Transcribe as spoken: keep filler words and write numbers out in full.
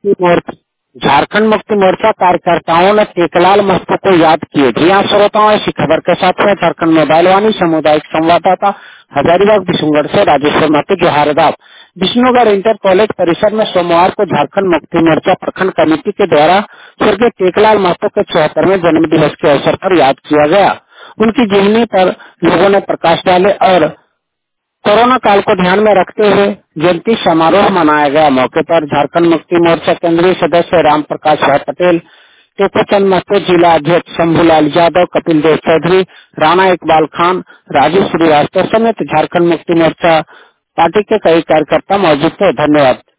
मुक्ति मोर्चा झारखंड मुक्ति मोर्चा कार्यकर्ताओं ने टेकलाल महतो को याद किए। जी हाँ श्रोताओं, ऐसी खबर के साथ में झारखंड मोबाइल वाणी सामुदायिक संवाददाता हजारीबाग विशुनगढ़ से राजेश्वर महतो जोहारदाब। विष्णुगढ़ इंटर कॉलेज परिसर में सोमवार को झारखंड मुक्ति मोर्चा प्रखंड कमेटी के द्वारा स्वर्गीय टेकलाल महतो के चौहत्तरवें जन्म दिवस के अवसर पर याद किया गया। उनकी जीवनी पर लोगों ने प्रकाश डाले और कोरोना काल को ध्यान में रखते हुए जयंती समारोह मनाया गया। मौके पर झारखंड मुक्ति मोर्चा केंद्रीय सदस्य राम प्रकाश भाई पटेल, टेकोचंद महतो, जिला अध्यक्ष शंभूलाल यादव, कपिल देव चौधरी, राणा इकबाल खान, राजू श्रीवास्तव समेत झारखंड मुक्ति मोर्चा पार्टी के कई कार्यकर्ता मौजूद थे। धन्यवाद।